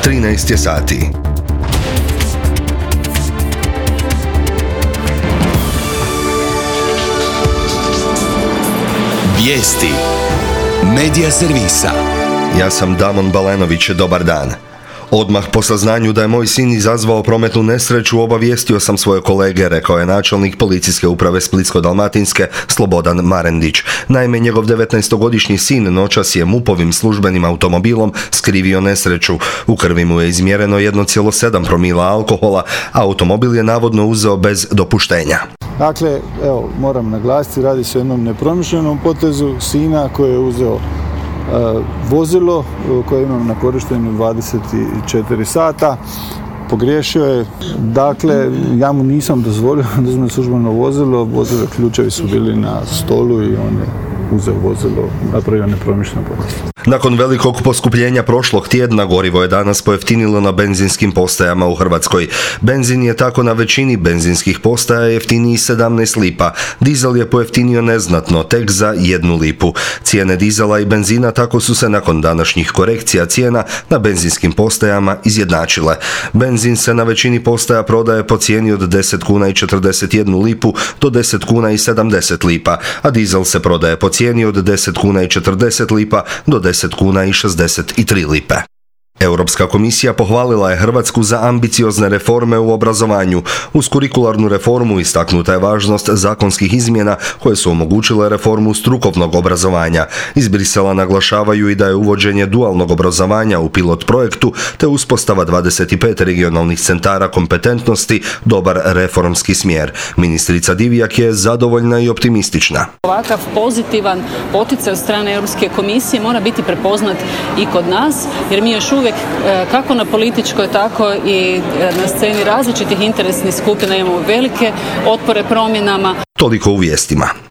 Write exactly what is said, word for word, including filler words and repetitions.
trinaest je sati. Vijesti Medija servisa. Ja sam Damon Balenović, dobar dan. Odmah po saznanju da je moj sin izazvao prometnu nesreću obavijestio sam svoje kolege, rekao je načelnik policijske uprave Splitsko-dalmatinske Slobodan Marendić. Naime, njegov devetnaestogodišnji sin noćas je MUP-ovim službenim automobilom skrivio nesreću. U krvi mu je izmjereno jedan zarez sedam promila alkohola, a automobil je navodno uzeo bez dopuštenja. Dakle, evo, moram naglasiti, radi se o jednom nepromišljenom potezu sina koji je uzeo Uh, vozilo koje imam na korištenju dvadeset četiri sata, pogriješio je, dakle ja mu nisam dozvolio da uzme službeno vozilo, vozilo ključevi su bili na stolu i on je uzeo vozilo, napravio nepromišljen potez. Nakon velikog poskupljenja prošlog tjedna gorivo je danas pojeftinilo na benzinskim postajama u Hrvatskoj. Benzin je tako na većini benzinskih postaja jeftiniji sedamnaest lipa. Dizel je pojeftinio neznatno, tek za jednu lipu. Cijene dizela i benzina tako su se nakon današnjih korekcija cijena na benzinskim postajama izjednačile. Benzin se na većini postaja prodaje po cijeni od deset kuna i četrdeset jednu lipu do deset kuna i sedamdeset lipa, a dizel se prodaje po cijeni od deset kuna i četrdeset lipa do deset kuna i šezdeset tri lipe. Europska komisija pohvalila je Hrvatsku za ambiciozne reforme u obrazovanju. Uz kurikularnu reformu istaknuta je važnost zakonskih izmjena koje su omogućile reformu strukovnog obrazovanja. Iz Brisela naglašavaju i da je uvođenje dualnog obrazovanja u pilot projektu te uspostava dvadeset pet regionalnih centara kompetentnosti dobar reformski smjer. Ministrica Divjak je zadovoljna i optimistična. Ovakav pozitivan poticaj od strane Europske komisije mora biti prepoznat i kod nas, jer mi još uvijek kako na političkoj, tako i na sceni različitih interesnih skupina imamo velike otpore promjenama. Toliko u vijestima.